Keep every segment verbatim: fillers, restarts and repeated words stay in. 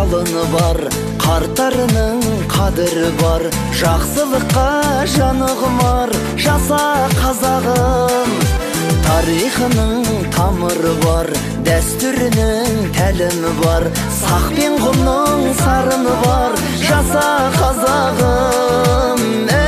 жалыны бар, қарттарының қадірі бар. Жақсылыққа жаны құмар, жаса қазағым. Тарихының тамыры бар, дәстүрінің тәлімі бар. Сақ пен құлның сарыны бар, жаса қазағым.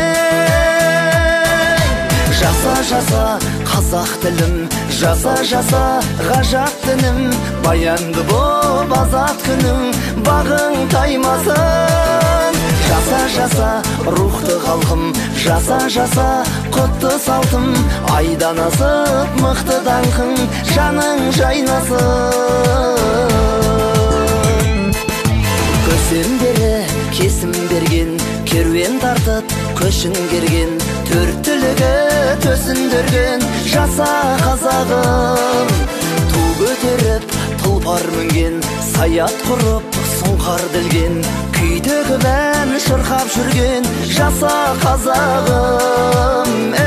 Жаса, жаса қазақ тілім, жаса, жаса ғажап дінім. Баянды боп азат күнің, бағың таймасын. Жаса, жаса рухты халқым, жаса, жаса құтты салтым. Айдан асып мықты даңқың, жаның жайнасын. Көсемдері кесім берген, керуен тартып көшін керген. Төрт түлігі төсіндірген, жаса қазағым. Ту көтеріп тұлпар мінген, саят құрып сұңқар ділген. Күйдегі бән шырқап жүрген, жаса қазағым.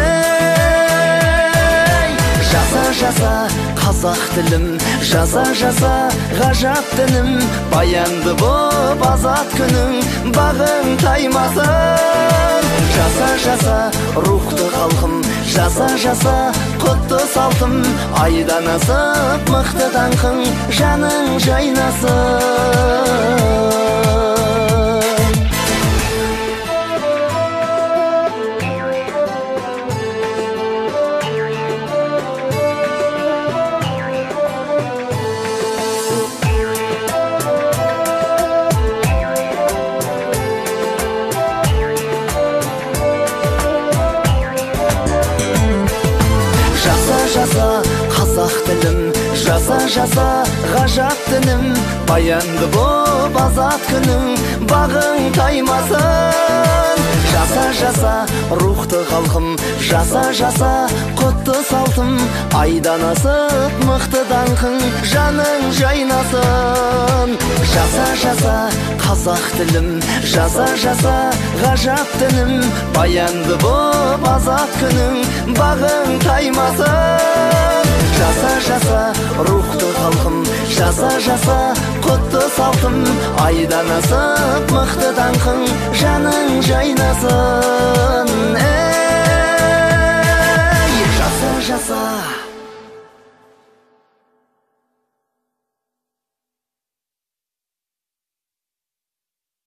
Жаса, жаса қазақ тілім, жаса, жаса ғажап дінім. Баянды боп азат күнің, бағың таймасын. Жаса, жаса рухты халқым, жаса, жаса құтты салтым. Айдан асып мықты даңқың, жаның жайнасын. Жаса қазақ тілім, жаса, жаса ғажап дінім. Баянды боп азат күнің, бағың таймасын. Жаса, жаса рухты халқым, жаса, жаса құтты салтым. Айдан асып мықты даңқың, жаның жайнасын. Жаса, жаса қазақ тілім, жаса, жаса ғажап дінім. Баянды боп азат күнің, бағың таймасын. Жаса, жаса рухты халқым, жаса, жаса құтты салтым. Айдан асып мықты даңқың, жаның жайнасын.